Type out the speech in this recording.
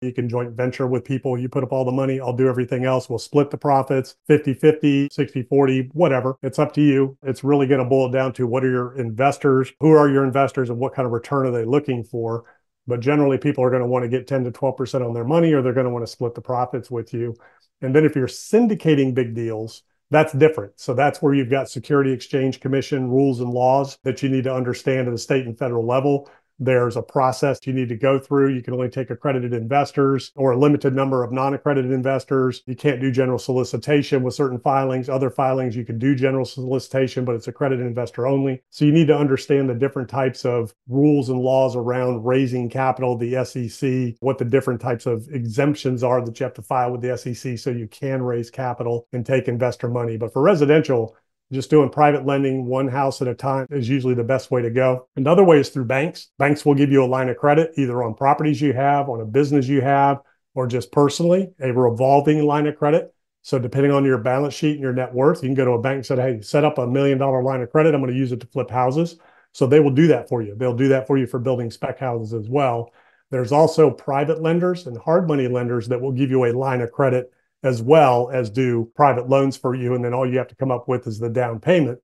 You can joint venture with people. You put up all the money, I'll do everything else. We'll split the profits 50-50, 60-40, whatever. It's up to you. It's really going to boil down to what are your investors, who are your investors, and what kind of return are they looking for. But generally, people are going to want to get 10 to 12% on their money, or they're going to want to split the profits with you. And then if you're syndicating big deals, that's different. So that's where you've got Security Exchange Commission rules and laws that you need to understand at the state and federal level. There's a process you need to go through. You can only take accredited investors or a limited number of non-accredited investors. You can't do general solicitation with certain filings. Other filings, you can do general solicitation, but it's accredited investor only. So you need to understand the different types of rules and laws around raising capital, the SEC, what the different types of exemptions are that you have to file with the SEC so you can raise capital and take investor money. But for residential, just doing private lending one house at a time is usually the best way to go. Another way is through banks. Banks will give you a line of credit, either on properties you have, on a business you have, or just personally, a revolving line of credit. So depending on your balance sheet and your net worth, you can go to a bank and say, hey, set up $1 million line of credit. I'm going to use it to flip houses. So they will do that for you. They'll do that for you for building spec houses as well. There's also private lenders and hard money lenders that will give you a line of credit as well as do private loans for you. And then all you have to come up with is the down payment.